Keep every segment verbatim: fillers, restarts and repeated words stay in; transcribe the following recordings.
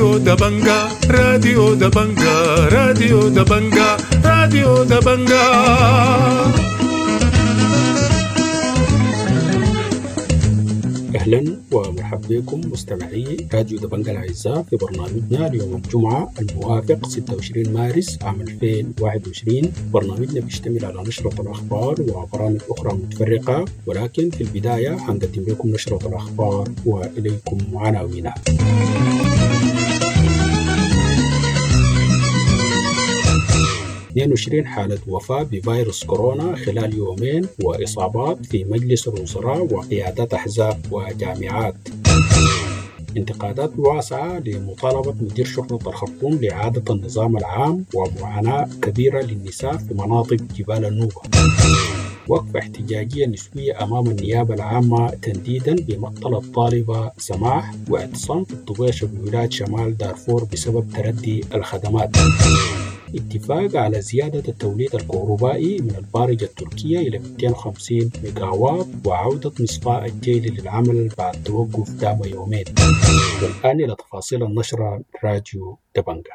راديو دبنجا راديو دبنجا راديو دبنجا راديو دبنجا. أهلا ومرحبا بكم مستمعي راديو دبنجا الأعزاء في برنامجنا اليوم الجمعة الموافق ستة وعشرين مارس عام ألفين وواحد وعشرين. برنامجنا بيشتمل على نشرة الأخبار وبرامج أخرى متفرقة، ولكن في البداية هنقدم لكم نشرة الأخبار وإليكم عناوينها. اثنين وعشرين حالة وفاة بفيروس كورونا خلال يومين، وإصابات في مجلس الوزراء وقيادات أحزاب وجامعات. انتقادات واسعة لمطالبة مدير شرطة الخرطوم لإعادة النظام العام، ومعاناة كبيرة للنساء في مناطق جبال النوبة. وقفة احتجاجية نسوية أمام النيابة العامة تنديدا بمقتل الطالبة سماح، واعتصام في الطبيشة بولاية شمال دارفور بسبب تردي الخدمات. اتفاق على زيادة التوليد الكهربائي من البارجة التركية إلى مئتين وخمسين ميجاوات، وعودة مصفاة الجيل للعمل بعد توقف دام يومين. والآن إلى تفاصيل النشرة راديو دبنجا.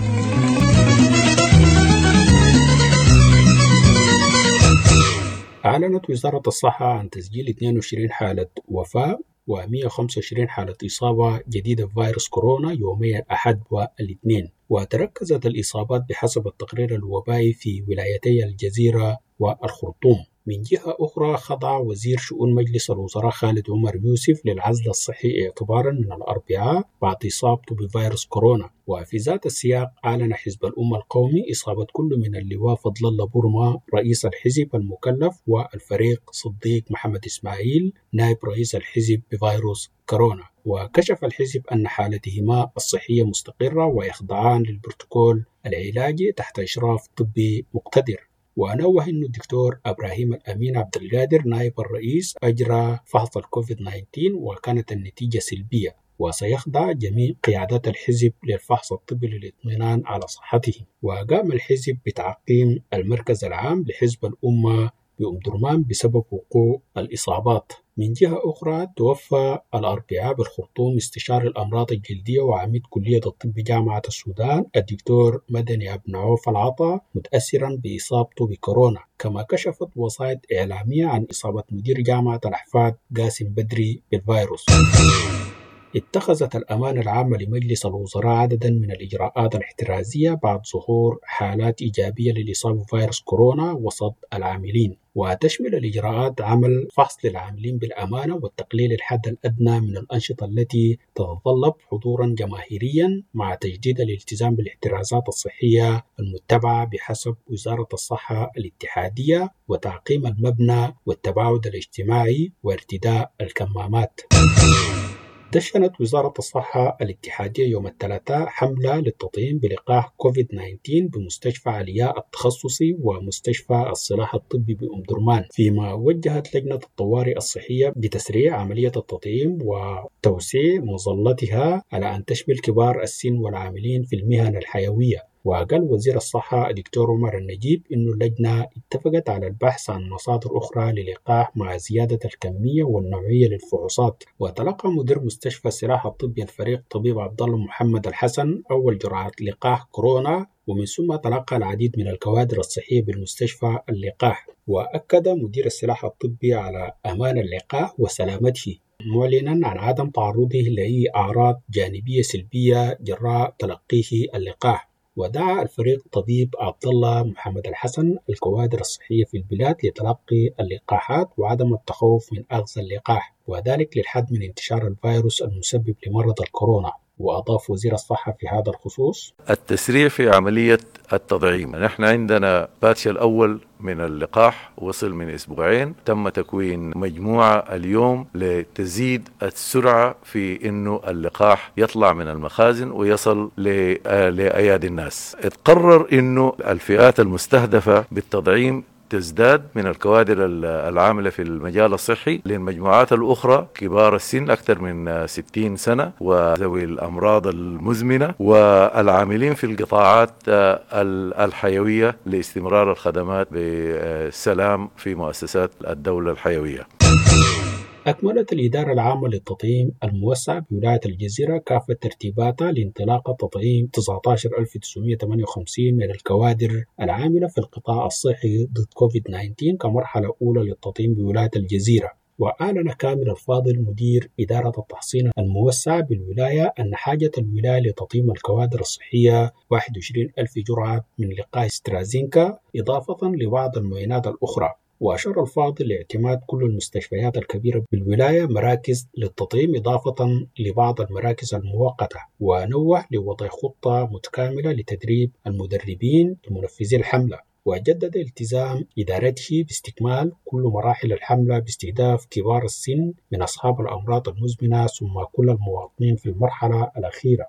أعلنت وزارة الصحة عن تسجيل اثنين وعشرين حالة وفاة ومئة وخمسة وعشرين حالة إصابة جديدة بفيروس كورونا يومي الأحد والاثنين، وتركزت الإصابات بحسب التقرير الوبائي في ولايتي الجزيرة والخرطوم. من جهة أخرى، خضع وزير شؤون مجلس الوزراء خالد عمر يوسف للعزل الصحي اعتبارا من الأربعاء بعد إصابته بفيروس كورونا. وفي ذات السياق، أعلن حزب الأمة القومي إصابة كل من اللواء فضل الله بورما رئيس الحزب المكلف والفريق صديق محمد إسماعيل نائب رئيس الحزب بفيروس كورونا. وكشف الحزب أن حالتهما الصحية مستقرة ويخضعان للبروتوكول العلاجي تحت إشراف طبي مقتدر. ونوه أن الدكتور إبراهيم الأمين عبد القادر نائب الرئيس أجرى فحص الكوفيد تسعة عشر وكانت النتيجة سلبية، وسيخضع جميع قيادات الحزب للفحص الطبي للاطمئنان على صحته. وقام الحزب بتعقيم المركز العام لحزب الأمة بأم درمان بسبب وقوع الإصابات. من جهة أخرى، توفى الأربعاء بالخرطوم استشاري الأمراض الجلدية وعميد كلية الطب جامعة السودان الدكتور مدني ابن عوف العطا متأثرا بإصابته بكورونا. كما كشفت وسائط إعلامية عن إصابة مدير جامعة الأحفاد قاسم بدري بالفيروس. اتخذت الأمانة العامة لمجلس الوزراء عددا من الإجراءات الاحترازية بعد ظهور حالات إيجابية للإصابة بفيروس كورونا وسط العاملين، وتشمل الإجراءات عمل فحص للعاملين بالأمانة وتقليل الحد الأدنى من الأنشطة التي تتطلب حضورا جماهيريا، مع تجديد الالتزام بالاحترازات الصحية المتبعة بحسب وزارة الصحة الاتحادية، وتعقيم المبنى والتباعد الاجتماعي وارتداء الكمامات. دشنت وزارة الصحة الاتحادية يوم الثلاثاء حملة للتطعيم بلقاح كوفيد تسعة عشر بمستشفى علياء التخصصي ومستشفى السلاح الطبي بأم درمان، فيما وجهت لجنة الطوارئ الصحية بتسريع عملية التطعيم وتوسيع مظلتها على أن تشمل كبار السن والعاملين في المهن الحيوية. وقال وزير الصحة الدكتور عمر النجيب إن اللجنة اتفقت على البحث عن مصادر أخرى للقاح مع زيادة الكمية والنوعية للفحوصات. وتلقى مدير مستشفى السلاح الطبي الفريق طبيب عبد الله محمد الحسن أول جرعات لقاح كورونا، ومن ثم تلقى العديد من الكوادر الصحية بالمستشفى اللقاح. وأكد مدير السلاح الطبي على أمان اللقاح وسلامته، معلنا عن عدم تعرضه لأي أعراض جانبية سلبية جراء تلقيه اللقاح. ودعا الفريق طبيب عبد الله محمد الحسن الكوادر الصحية في البلاد لتلقي اللقاحات وعدم التخوف من أخذ اللقاح، وذلك للحد من انتشار الفيروس المسبب لمرض الكورونا. وأضاف وزير الصحة في هذا الخصوص: التسريع في عملية التطعيم. نحن عندنا باتش الأول من اللقاح وصل من أسبوعين، تم تكوين مجموعة اليوم لتزيد السرعة في إنه اللقاح يطلع من المخازن ويصل لأيادي الناس. اتقرر إنه الفئات المستهدفة بالتطعيم تزداد من الكوادر العاملة في المجال الصحي للمجموعات الأخرى، كبار السن أكثر من ستين سنة وذوي الأمراض المزمنة والعاملين في القطاعات الحيوية لاستمرار الخدمات بسلام في مؤسسات الدولة الحيوية. أكملت الإدارة العامة للتطعيم الموسع بولاية الجزيرة كافة ترتيباتها لانطلاق تطعيم تسعة عشر ألف وتسعمائة وثمانية وخمسين من الكوادر العاملة في القطاع الصحي ضد كوفيد تسعة عشر كمرحلة أولى للتطعيم بولاية الجزيرة. وأعلن كامل الفاضل مدير إدارة التحصين الموسع بالولاية أن حاجة الولاية لتطعيم الكوادر الصحية واحد وعشرين ألف جرعة من لقاح سترازينكا إضافة لبعض المعينات الأخرى. وأشار الفاضل لاعتماد كل المستشفيات الكبيرة بالولاية مراكز للتطعيم إضافة لبعض المراكز المؤقتة، ونوه لوضع خطة متكاملة لتدريب المدربين لمنفذي الحملة. وجدد التزام إدارته باستكمال كل مراحل الحملة باستهداف كبار السن من أصحاب الأمراض المزمنة ثم كل المواطنين في المرحلة الأخيرة.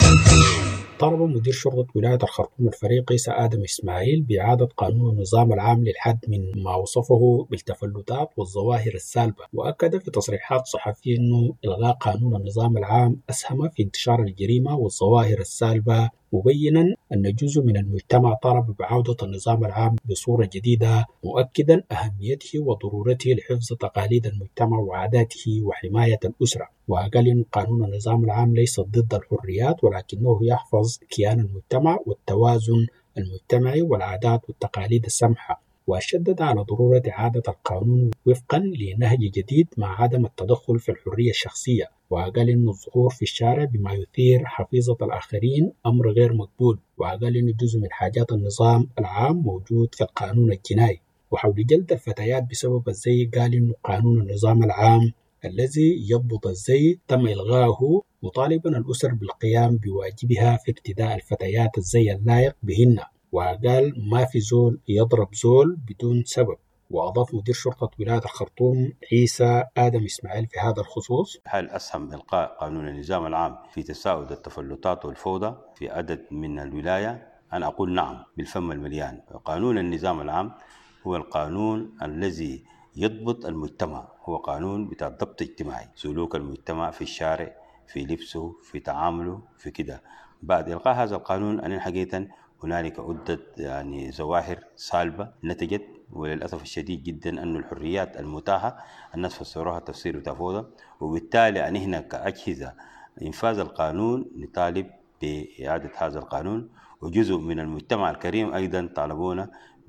طلب مدير شرطة ولاية الخرطوم الفريقي آدم إسماعيل بإعادة قانون النظام العام للحد من ما وصفه بالتفلتات والظواهر السالبة، وأكد في تصريحات صحفية أنه إلغاء قانون النظام العام أسهم في انتشار الجريمة والظواهر السالبة، مبينا أن جزء من المجتمع طالب بعودة النظام العام بصورة جديدة، مؤكدا أهميته وضرورته لحفظ تقاليد المجتمع وعاداته وحماية الأسرة. وقال أن قانون النظام العام ليس ضد الحريات ولكنه يحفظ كيان المجتمع والتوازن المجتمعي والعادات والتقاليد السمحة. وشدد على ضرورة إعادة القانون وفقا لنهج جديد مع عدم التدخل في الحرية الشخصية. وقال أن الظهور في الشارع بما يثير حفيظة الآخرين أمر غير مقبول. وقال أن جزء من حاجات النظام العام موجود في القانون الجنائي. وحول جلد الفتيات بسبب الزي قال أن قانون النظام العام الذي يضبط الزي تم إلغائه، مطالبا الأسر بالقيام بواجبها في ارتداء الفتيات الزي اللائق بهن. وقال ما في زول يضرب زول بدون سبب. وأضاف مدير شرطة ولاية الخرطوم عيسى آدم إسماعيل في هذا الخصوص: هل أسهم إلقاء قانون النظام العام في تساؤل التفلتات والفوضى في عدد من الولاية؟ أنا أقول نعم بالفم المليان. قانون النظام العام هو القانون الذي يضبط المجتمع، هو قانون بتاع ضبط اجتماعي، سلوك المجتمع في الشارع، في لبسه، في تعامله، في كده. بعد إلقاء هذا القانون أنا حقيقة هنالك عدة يعني ظواهر سالبة نتجت، وللأسف الشديد جدا أن الحريات المتاحة الناس فسروها تفسير تفوضى، وبالتالي أن هنا كأجهزة إنفاذ القانون نطالب بإعادة هذا القانون، وجزء من المجتمع الكريم أيضا طالبونا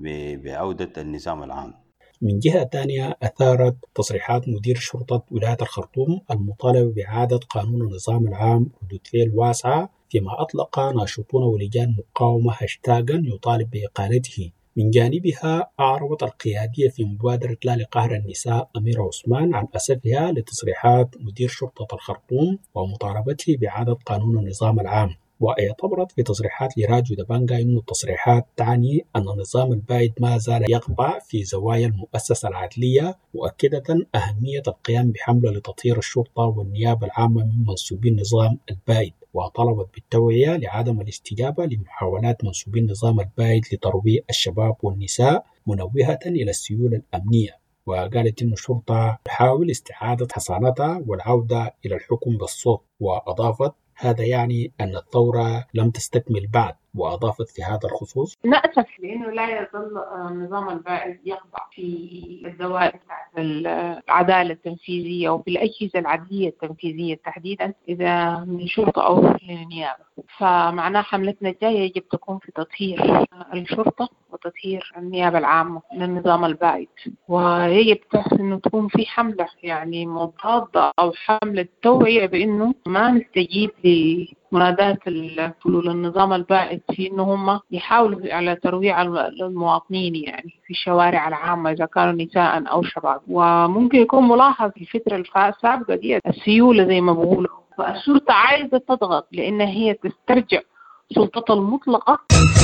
بعودة النظام العام. من جهة ثانية، أثارت تصريحات مدير شرطة ولاية الخرطوم المطالبة بإعادة قانون النظام العام ردود فعل واسعة، فيما أطلق ناشطون ولجان مقاومة هاشتاغا يطالب بإقالته. من جانبها، أعربت القيادية في مبادرة لا لقهر النساء أميرة عثمان عن أسفها لتصريحات مدير شرطة الخرطوم ومطالبته بإعادة قانون النظام العام. واعتبرت في تصريحات لراجو دبانغا أن التصريحات تعني أن النظام البائد ما زال يقبع في زوايا المؤسسة العدلية، مؤكدة أهمية القيام بحملة لتطهير الشرطة والنيابة العامة من منسوبي النظام البائد. وطلبت بالتوعية لعدم الاستجابة لمحاولات منسوبي النظام البائد لترويع الشباب والنساء، منوهة إلى السيولة الأمنية. وقالت أن الشرطة تحاول استعادة حصانتها والعودة إلى الحكم بالصوت. وأضافت هذا يعني أن الثورة لم تستكمل بعد. وأضافت في هذا الخصوص: نأسف لأنه لا يظل النظام البائد يقبع في الزوايا بتاعت العدالة التنفيذية وفي الأجهزة العدلية التنفيذية تحديدا، إذا من شرطة أو للنيابة. فمعناه حملتنا الجاية يجب تكون في تطهير الشرطة وتطهير النيابة العامة للنظام البائد، ويجب إنه تكون في حملة يعني مضادة أو حملة توعية بأنه ما نستجيب لمنادات الفلول النظام البائد في إنه هم يحاولوا على ترويع المواطنين يعني في الشوارع العامة إذا كانوا نساء أو شباب. وممكن يكون ملاحظ في الفترة السابقة دي السيولة زي ما بقولوا، فالشرطة عايزة تضغط لأن هي تسترجع سلطتها المطلقة.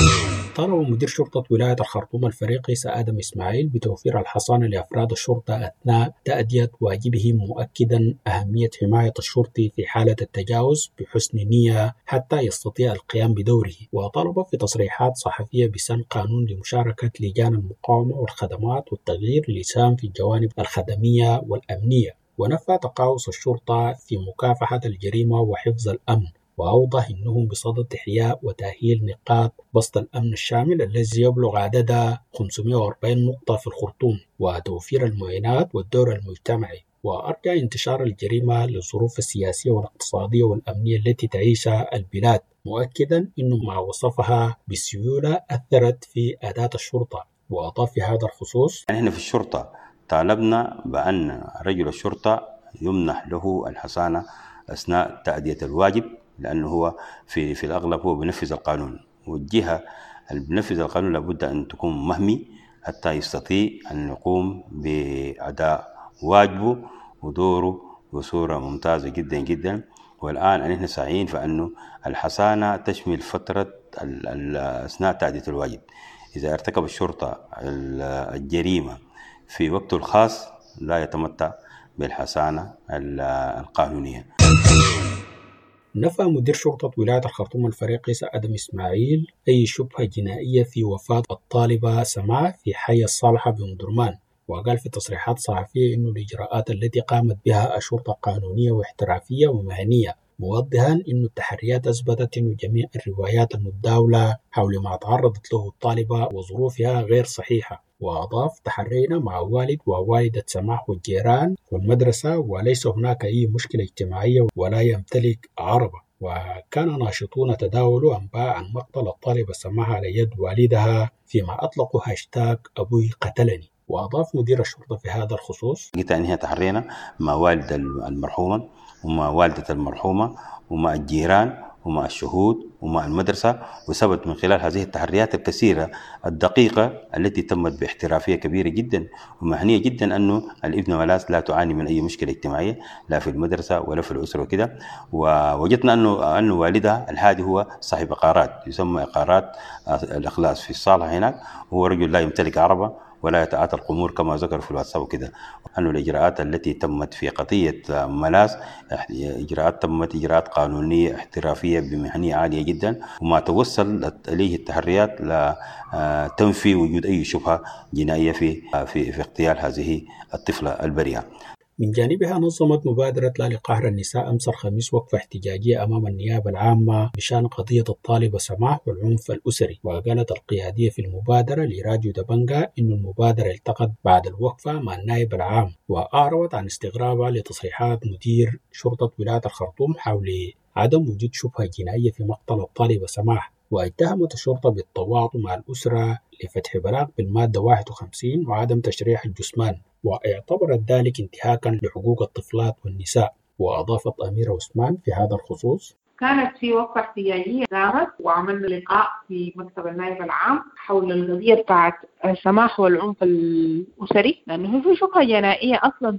طالب مدير شرطة ولاية الخرطوم الفريقي آدم إسماعيل بتوفير الحصانة لأفراد الشرطة أثناء تأدية واجبهم، مؤكدا أهمية حماية الشرطي في حالة التجاوز بحسن نية حتى يستطيع القيام بدوره. وطلب في تصريحات صحفية بسن قانون لمشاركة لجان المقاومة والخدمات والتغيير لسان في الجوانب الخدمية والأمنية، ونفى تقاعس الشرطة في مكافحة الجريمة وحفظ الأمن. وأوضح أنهم بصدد إحياء وتأهيل نقاط بسط الأمن الشامل الذي يبلغ عددها خمسمائة وأربعين نقطة في الخرطوم، وتوفير المعونات والدور المجتمعي، وأرجع انتشار الجريمة للظروف السياسية والاقتصادية والأمنية التي تعيشها البلاد، مؤكدا أنه ما وصفها بسيولة أثرت في أداة الشرطة. وأضاف في هذا الخصوص: نحن في الشرطة طالبنا بأن رجل الشرطة يمنح له الحصانة أثناء تأدية الواجب، لأنه هو في, في الأغلب هو بنفذ القانون، والجهة اللي بنفذ القانون لابد أن تكون مهمي حتى يستطيع أن يقوم بأداء واجبه ودوره بصورة ممتازة جدا جدا. والآن نحن ساعين فأنه الحصانة تشمل فترة أثناء تأدية الواجب. إذا ارتكب الشرطة الجريمة في وقته الخاص لا يتمتع بالحصانة القانونية. نفى مدير شرطة ولاية الخرطوم الفريق آدم إسماعيل أي شبهة جنائية في وفاة الطالبة سماح في حي الصالحة بأمدرمان، وقال في تصريحات صحفية أن الإجراءات التي قامت بها الشرطة قانونية واحترافية ومهنية، موضحا أن التحريات أثبتت أن جميع الروايات المتداولة حول ما تعرضت له الطالبة وظروفها غير صحيحة. وأضاف: تحرينا مع والد ووالدة سماح والجيران والمدرسة، وليس هناك أي مشكلة اجتماعية ولا يمتلك عربة. وكان ناشطون تداولوا أنباء عن مقتل الطالبة سماح على يد والدها، فيما أطلقوا هاشتاج أبوي قتلني. وأضاف مدير الشرطة في هذا الخصوص: جيت أنها تحرينا مع والد المرحومة ومع والدة المرحومة ومع الجيران ومع الشهود ومع المدرسة، وثبت من خلال هذه التحريات الكثيرة الدقيقة التي تمت باحترافية كبيرة جدا ومهنية جدا أنه الابن ملاس لا تعاني من أي مشكلة اجتماعية لا في المدرسة ولا في الأسرة وكده. ووجدنا أنه أنه والدها الهادي هو صاحب عقارات يسمى عقارات الإخلاص في الصالح هناك، وهو رجل لا يمتلك عربة ولا يتعاطى الخمور كما ذكر في الواتساب وكده. أنه الإجراءات التي تمت في قضية ملاس إجراءات تمت إجراءات قانونية احترافية بمهنية عالية جدا، وما توصل إليه التحريات لتنفي وجود أي شبهة جنائية في في في اغتيال هذه الطفلة البريئة. من جانبها نظمت مبادرة لا لقهر النساء أمس الخميس وقفة احتجاجية أمام النيابة العامة بشأن قضية الطالبة سماح والعنف الأسري. وقالت القيادية في المبادرة لراديو دبنجا إن المبادرة التقت بعد الوقفة مع النائب العام، وأعربت عن استغرابها لتصريحات مدير شرطة ولاية الخرطوم حول عدم وجود شبهة جنائية في مقتل الطالبة سماح، واتهمت الشرطة بالتواطؤ مع الأسرة لفتح بلاغ بالمادة واحد وخمسين وعدم تشريح الجثمان، واعتبرت ذلك انتهاكا لحقوق الطفلات والنساء. وأضافت أميرة عثمان في هذا الخصوص: كانت في وقفة احتجاجية قامت وعملنا لقاء في مكتب النائب العام حول القضية بتاعت السماح والعنف الأسري، لأنه في شبهة جنائية أصلا،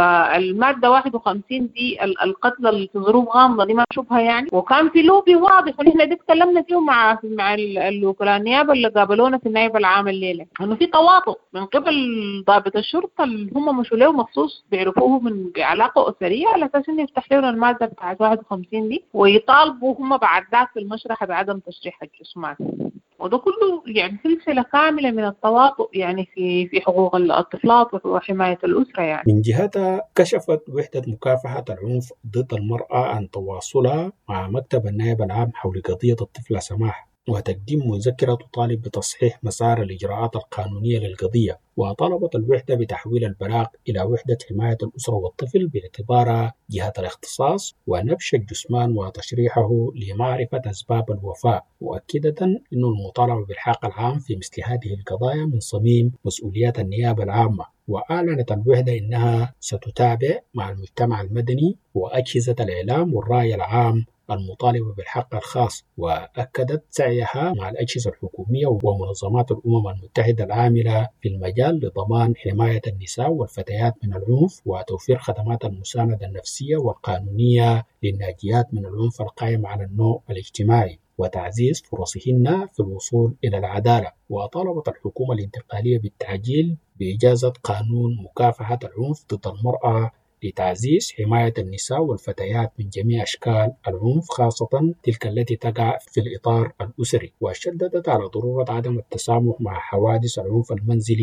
والمادة واحد وخمسين دي القتل اللي في ظروف غامضة دي ما شبهة يعني، وكان في لوبي واضح ونحن دي تكلمنا فيه مع مع الوكلاء النيابة اللي قابلونا في النائب العام الليلة، إنه في تواطؤ من قبل ضابط الشرطة اللي هم مشوا له مخصوص بيعرفوه من علاقة أسرية على أساس إنه يفتح لهم المادة بتاعت واحد وخمسين دي، ويطالبوا هم بعد ذاك في المشرحة بعدم تشريح الجثمان. وده كله يعني سلسلة كاملة من التواطؤ يعني في في حقوق الطفلات وحماية الأسرة يعني. من جهتها كشفت وحدة مكافحة العنف ضد المرأة عن تواصلها مع مكتب النائب العام حول قضية الطفلة سماح، وتقديم مذكرة تطالب بتصحيح مسار الإجراءات القانونية للقضية. وطلبت الوحدة بتحويل البلاغ إلى وحدة حماية الأسرة والطفل باعتبارها جهة الاختصاص، ونبش الجثمان وتشريحه لمعرفة أسباب الوفاة، مؤكدة أن المطالبة بالحق العام في مثل هذه القضايا من صميم مسؤوليات النيابة العامة. وأعلنت الوحدة أنها ستتابع مع المجتمع المدني وأجهزة الإعلام والرأي العام المطالبة بالحق الخاص، وأكدت سعيها مع الأجهزة الحكومية ومنظمات الأمم المتحدة العاملة في المجال لضمان حماية النساء والفتيات من العنف وتوفير خدمات المساندة النفسية والقانونية للناجيات من العنف القائم على النوع الاجتماعي وتعزيز فرصهن في الوصول إلى العدالة. وطالبت الحكومة الانتقالية بالتعجيل بإجازة قانون مكافحة العنف ضد المرأة لتعزيز حماية النساء والفتيات من جميع أشكال العنف، خاصة تلك التي تقع في الإطار الأسري. وشددت على ضرورة عدم التسامح مع حوادث العنف المنزلي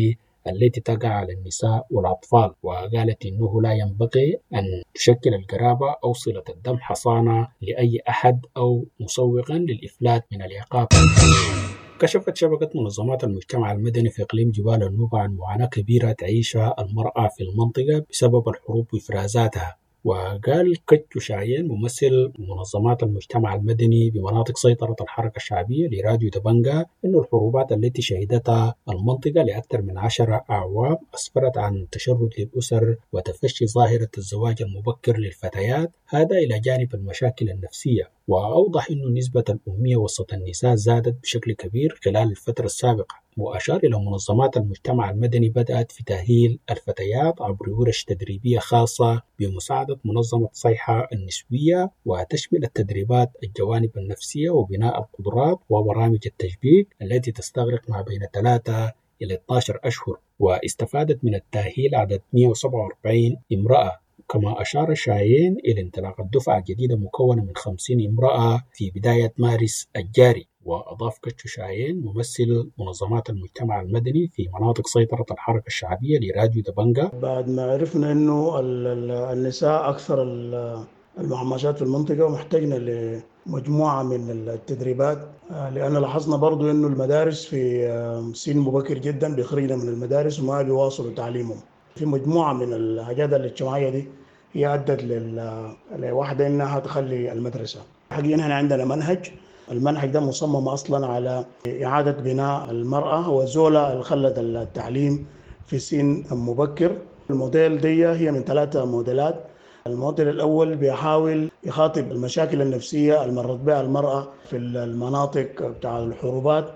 التي تقع على النساء والأطفال، وقالت إنه لا ينبغي أن تشكل القرابة أو صلة الدم حصانة لأي أحد أو مسوغا للإفلات من العقاب. كشفت شبكة منظمات المجتمع المدني في إقليم جبال النوبة عن معاناة كبيرة تعيشها المرأة في المنطقة بسبب الحروب وإفرازاتها. وقال كتشو شاين ممثل منظمات المجتمع المدني بمناطق سيطرة الحركة الشعبية لراديو دبنجا إن الحروبات التي شهدتها المنطقة لأكثر من عشرة أعوام أسفرت عن تشرد للأسر وتفشي ظاهرة الزواج المبكر للفتيات، هذا إلى جانب المشاكل النفسية. وأوضح أن نسبة الأمية وسط النساء زادت بشكل كبير خلال الفترة السابقة، وأشار إلى منظمات المجتمع المدني بدأت في تأهيل الفتيات عبر ورش تدريبية خاصة بمساعدة منظمة صيحة النسوية، وتشمل التدريبات الجوانب النفسية وبناء القدرات وبرامج التشبيك التي تستغرق ما بين ثلاثة إلى اثني عشر أشهر. واستفادت من التأهيل عدد مئة وسبعة وأربعين امرأة. كما أشار شايين إلى انطلاق الدفعة الجديدة مكونة من خمسين امرأة في بداية مارس الجاري. وأضاف كتشو شايين ممثل منظمات المجتمع المدني في مناطق سيطرة الحركة الشعبية لراديو دبنجا، بعد ما عرفنا أنه النساء أكثر المعمشات في المنطقة ومحتاجنا لمجموعة من التدريبات، لأن لاحظنا برضو أنه المدارس في سن مبكر جدا بيخرجنا من المدارس وما بيواصلوا تعليمهم. في مجموعة من الحاجات الاجتماعية دي هي أدت لواحدة إنها تخلي المدرسة. حقيقة إحنا عندنا منهج، المنهج ده مصمم أصلا على إعادة بناء المرأة وزولة اللي خلت التعليم في سن مبكر. الموديل دي هي من ثلاثة موديلات. الموديل الأول بيحاول يخاطب المشاكل النفسية المرت بها المرأة في المناطق بتاع الحروبات.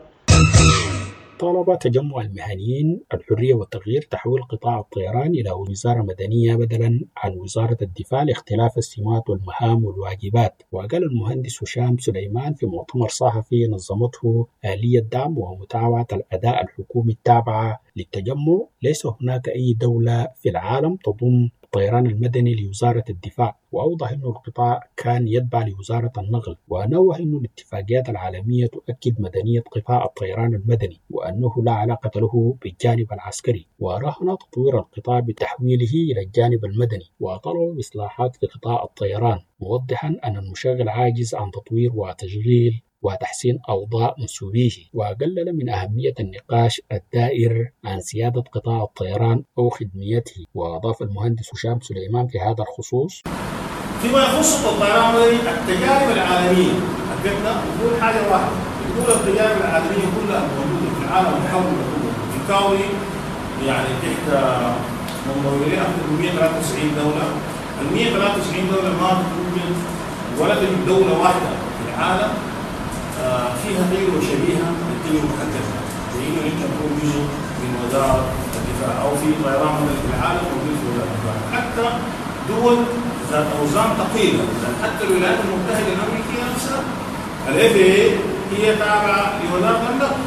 طالب تجمع المهنيين الحرية والتغيير تحويل قطاع الطيران إلى وزارة مدنية بدلا عن وزارة الدفاع لاختلاف السمات والمهام والواجبات. وقال المهندس هشام سليمان في مؤتمر صحفي نظمته آلية دعم ومتابعة الأداء الحكومي التابعة للتجمع: ليس هناك أي دولة في العالم تضم الطيران المدني لوزارة الدفاع. وأوضح أن القطاع كان يتبع لوزارة النقل، ونوه أن الاتفاقيات العالمية تؤكد مدنية قطاع الطيران المدني وأنه لا علاقة له بالجانب العسكري، وراهن تطوير القطاع بتحويله إلى الجانب المدني، وطلب إصلاحات في قطاع الطيران، موضحا أن المشغل عاجز عن تطوير وتشغيل وتحسين أوضاع منسوبيه. وقلل من أهمية النقاش الدائر عن سيادة قطاع الطيران أو خدميته. وأضاف المهندس هشام سليمان في هذا الخصوص: فيما يخص الطيران التجارب العالمية حقتنا نقول حاجة واحدة، نقول التجارب العالمية كلها موجودة في العالم محولة في كوني يعني تحت منظمية أكثر من مئة وثلاثة وتسعين دولة. ال مئة وثلاثة وتسعين دولة ما تمكن ولا تجد دولة واحدة في العالم فيها تجربة شبيهة للتجربة حقتنا، زي إنه أنت تكون جزء من وزارة الدفاع أو في طيران مدني في العالم موجود في وزارة الدفاع. حتى دول ذات أوزان ثقيلة، حتى الولايات المتحدة الأمريكية نفسها الإف إيه هي تابعة لوزارة النقل.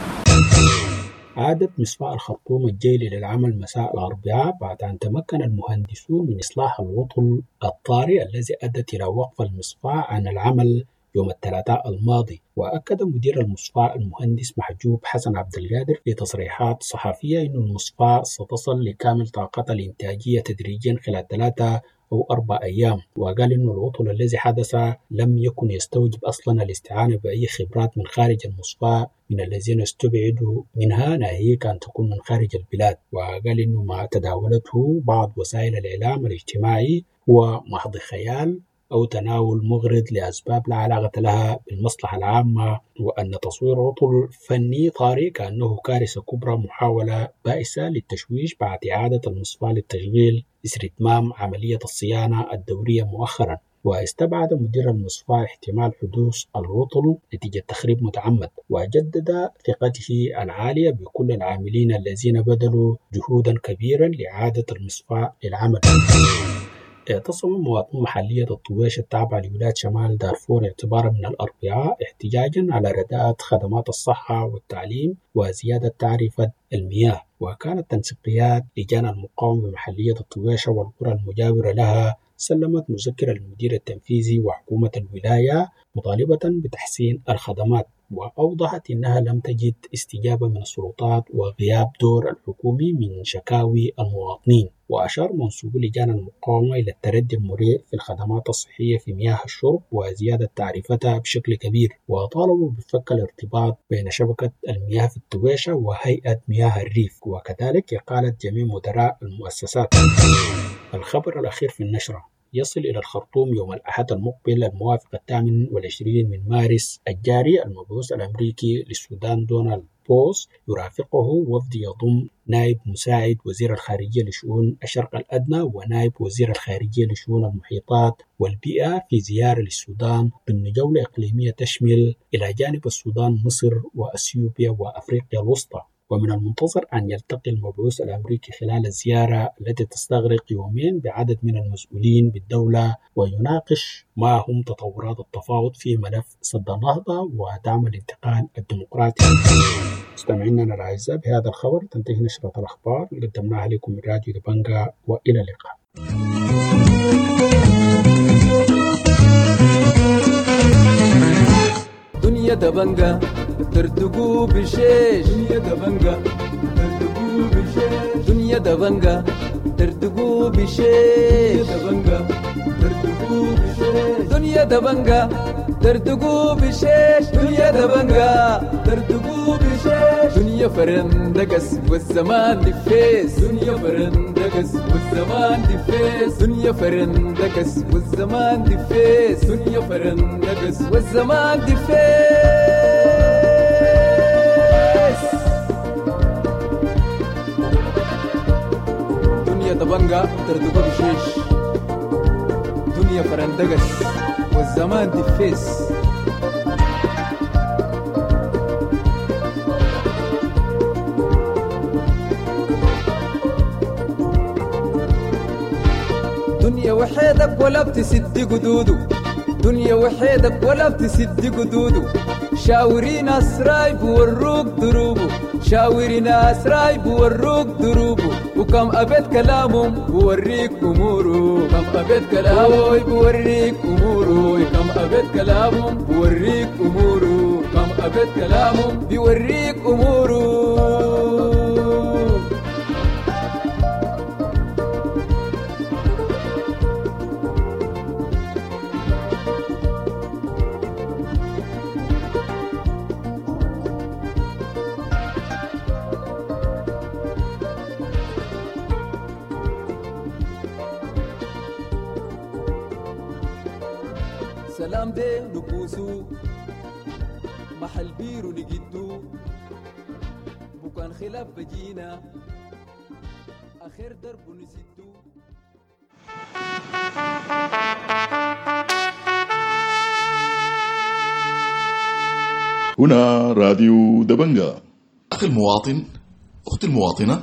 عادت مصفاة الخرطوم الجيلي للعمل مساء الأربعاء بعد أن تمكن المهندسون من إصلاح العطل الطارئ الذي أدت إلى وقف المصفاة عن العمل يوم الثلاثاء الماضي. وأكد مدير المصفاة المهندس محجوب حسن عبد القادر في تصريحات صحفية أن المصفاة ستصل لكامل طاقتها الإنتاجية تدريجيا خلال ثلاثة أو أربع أيام. وقال أن العطل الذي حدث لم يكن يستوجب أصلا الاستعانة بأي خبرات من خارج المصفاة من الذين استبعدوا منها ناهيك أن تكون من خارج البلاد. وقال أنه ما تداولته بعض وسائل الإعلام الاجتماعي هو محض خيال أو تناول مغرض لأسباب لا علاقة لها بالمصلحة العامة، وأن تصوير عطل فني طارئ كأنه كارثة كبرى محاولة بائسة للتشويش بعد إعادة المصفاة للتشغيل إثر إتمام عملية الصيانة الدورية مؤخرا. واستبعد مدير المصفاة احتمال حدوث العطل نتيجة تخريب متعمد، وجدد ثقته العالية بكل العاملين الذين بذلوا جهودا كبيرا لإعادة المصفاة للعمل. اعتصم مواطنون محلية الطويش التابعة لولاية شمال دارفور اعتبارا من الأربعاء احتجاجا على رداءة خدمات الصحة والتعليم وزيادة تعرفة المياه. وكانت تنسيقيات لجان المقاومة بمحلية الطويشة والقرى المجاورة لها سلمت مذكرة للمدير التنفيذي وحكومة الولاية مطالبة بتحسين الخدمات. وأوضحت أنها لم تجد استجابة من السلطات وغياب دور الحكومي من شكاوي المواطنين. وأشار منسوب لجان المقاومة إلى التردي المريع في الخدمات الصحية في مياه الشرب وزيادة تعريفتها بشكل كبير، وطالبوا بفك الارتباط بين شبكة المياه في التويشة وهيئة مياه الريف، وكذلك إقالة جميع مدراء المؤسسات. الخبر الأخير في النشرة يصل إلى الخرطوم يوم الأحد المقبل الموافق الثامن والعشرين من مارس الجاري المبعوث الأمريكي للسودان دونالد بوس، يرافقه وفد يضم نائب مساعد وزير الخارجية لشؤون الشرق الأدنى ونائب وزير الخارجية لشؤون المحيطات والبيئة في زيارة للسودان ضمن جولة إقليمية تشمل إلى جانب السودان مصر وأثيوبيا وأفريقيا الوسطى. ومن المنتظر أن يلتقي المبعوث الأمريكي خلال الزيارة التي تستغرق يومين بعدد من المسؤولين بالدولة ويناقش معهم تطورات التفاوض في ملف سد النهضة ودعم الانتقال الديمقراطي. مستمعينا الأعزاء، بهذا الخبر تنتهي نشرة الأخبار اللي قدمناها لكم من راديو دبنجا، وإلى اللقاء. دنيا دبنجا ترتقو بشيش، دنيا دبنجا ترتقو بشيش، دنيا دبنجا ترتقو بشيش، دبنجا ترتقو بشيش، دنيا دبنجا ترتقو بشيش، دنيا دبنجا ترتقو بشيش، دنيا فرندقس والزمان دفيس، دنيا فرندقس والزمان دفيس، دنيا فرندقس والزمان دفيس، دنيا فرندقس والزمان دفيس. دنيا دبنجا ترتقو بشيش، دنيا فرندقس والزمان دفيس. دنيا وحيدك ولا بتسد قدودو، دنيا وحيدك ولا بتسد قدودو، شاوري ناس راي بوروك دروبو، شاوري ناس راي بوروك دروبو، وكم أبد كلامهم بوريك أمورو، كم أبد كلامهم بوريك أمورو، كم أبد كلامهم بوريك أمورو، كم أبد كلامهم بوريك أمورو. سلام دي نبوسو محل بيرو نجدو بكان خلاف بجينا آخر درب نسدو. هنا راديو دبنجا. أخي المواطن، أختي المواطنة،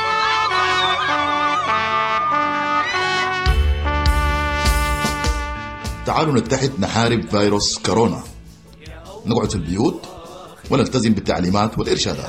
تعالوا نتحد نحارب فيروس كورونا، نقعد في البيوت ونلتزم بالتعليمات والإرشادات.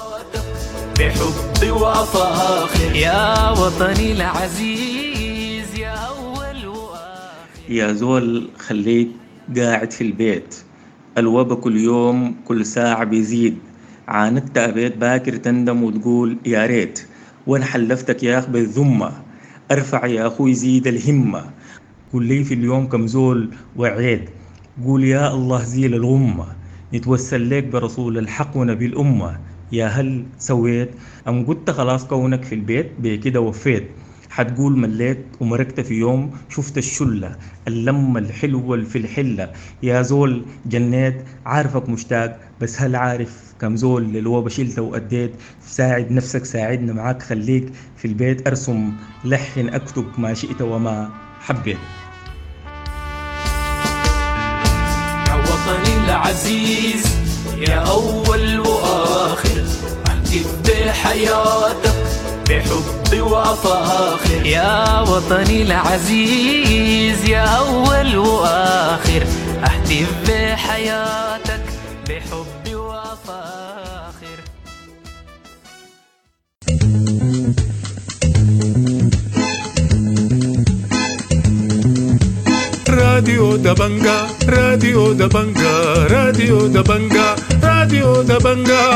بحب وفاخر يا وطني العزيز، يا أول وآخر يا زول خليك قاعد في البيت، الوبا كل يوم كل ساعة بيزيد، عانقت أبيت باكر تندم وتقول يا ريت، وانا حلفتك يا أخ بالذمة، ارفع يا أخوي زيد الهمة، قول لي في اليوم كم زول وعيد، قول يا الله زيل الغمة، نتوسل لك برسول الحق ونبي الأمة، يا هل سويت أم قلت خلاص كونك في البيت بكده وفيت، حتقول مليت ومركت في يوم شفت الشلة اللمة الحلوة في الحلة، يا زول جنيت عارفك مشتاق، بس هل عارف كم زول للوبا شلته وأديت، ساعد نفسك ساعدنا معاك، خليك في البيت، أرسم لحن أكتب ما شئت وما حبيت. يا وطني العزيز يا أول وآخر، أهتف بحياتك بحب وفاخر، يا وطني العزيز يا أول وآخر، أهتف بحياتك بحب وفاخر. راديو دبنجا راديو دبنجا راديو دبنجا راديو دبنجا.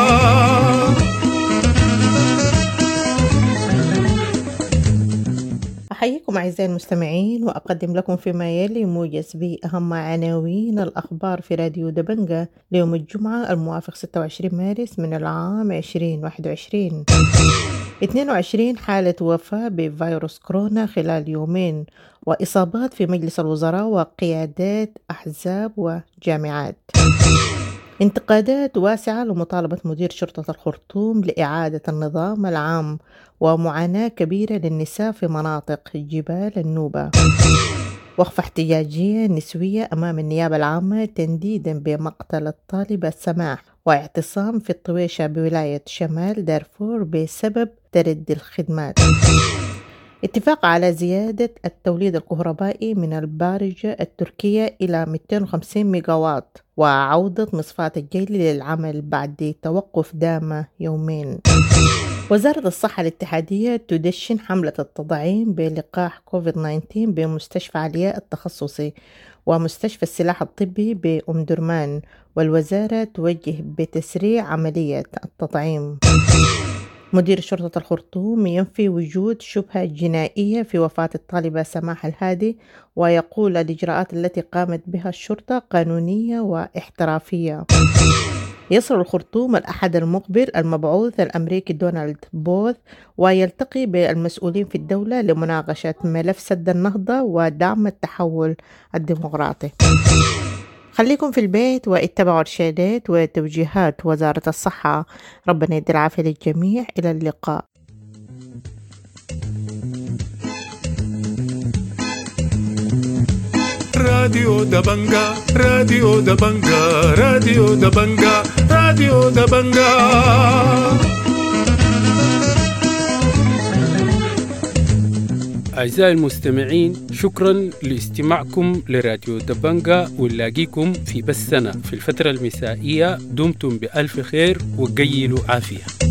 أحييكم أعزائي المستمعين وأقدم لكم فيما يلي موجز بأهم عناوين الأخبار في راديو دبنجا ليوم الجمعة الموافق ستة وعشرين مارس من العام عشرين واحد وعشرين. اثنين وعشرين حالة وفاة بفيروس كورونا خلال يومين، وإصابات في مجلس الوزراء وقيادات أحزاب وجامعات. انتقادات واسعة لمطالبة مدير شرطة الخرطوم لإعادة النظام العام، ومعاناة كبيرة للنساء في مناطق جبال النوبة. وقفة احتجاجية نسوية أمام النيابة العامة تنديدا بمقتل الطالبة سماح، واعتصام في الطويشة بولاية شمال دارفور بسبب تردي الخدمات. اتفاق على زيادة التوليد الكهربائي من البارجة التركية إلى مئتين وخمسين ميجاوات، وعودة مصفاة الجيل للعمل بعد توقف دام يومين. وزارة الصحة الاتحادية تدشن حملة التطعيم بلقاح كوفيد تسعة عشر بمستشفى علياء التخصصي ومستشفى السلاح الطبي بأم درمان، والوزارة توجه بتسريع عملية التطعيم. مدير شرطة الخرطوم ينفي وجود شبهة جنائية في وفاة الطالبة سماح الهادي، ويقول الإجراءات التي قامت بها الشرطة قانونية واحترافية. يصل الخرطوم الأحد المقبل المبعوث الأمريكي دونالد بوث، ويلتقي بالمسؤولين في الدولة لمناقشة ملف سد النهضة ودعم التحول الديمقراطي. خليكم في البيت واتبعوا إرشادات وتوجيهات وزارة الصحة. ربنا يدي العافية للجميع. إلى اللقاء. راديو دبنجا راديو دبنجا راديو دبنجا راديو دبنجا. أعزائي المستمعين، شكرا لاستماعكم لراديو دبنجا، ونلاقيكم في بثنا في الفترة المسائية. دمتم بألف خير وقيلوا عافية.